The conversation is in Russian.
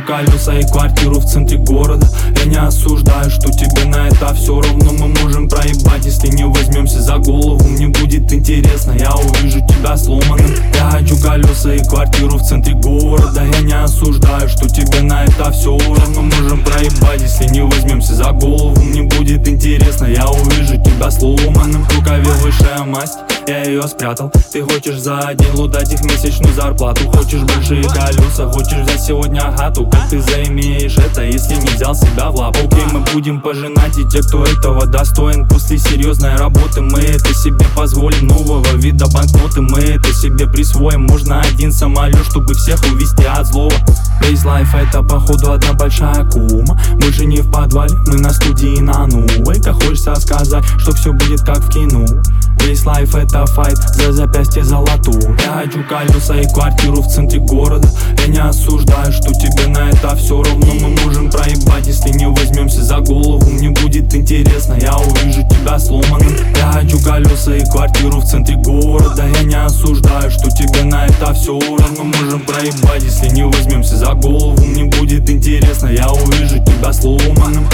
колеса и квартиру в центре города. Я не осуждаю, что тебе на это все равно. Мы можем проебать, если не возьмемся за голову. Мне будет интересно, я увижу тебя сломанным. Я хочу колеса и квартиру в центре города. Я не осуждаю, что тебе на это все равно. Можем проебать, если не возьмемся за голову. Мне будет интересно, я увижу тебя сломанным. В рукаве высшая масть, я ее спрятал. Ты хочешь за день лутать их месячную зарплату. Хочешь большие колеса, хочешь взять сегодня хату. Как ты заимеешь это, если не взял себя в лапу? Окей, мы будем пожинать и те, кто этого достоин. После серьезной работы мы это себе позволим. Нового вида банкноты мы это себе присвоим. Можно один самолет, чтобы всех увести от злого. Весь лайф это походу одна большая кума. Мы же не в подвале, мы на студии на новой. Как хочется сказать, что все будет как в кино. Весь лайф это файт за запястье золотую. Я хочу колеса и квартиру в центре города. Я не осуждаю, что тебе на это все равно. Мы можем проебать, если не возьмемся за голову. Мне будет интересно, я увижу тебя сломанным. Я хочу колеса и квартиру в центре города. Я не осуждаю, что тебе на это все равно. Можем проебать, если не возьмемся за голову. Мне будет интересно, я увижу тебя сломанным.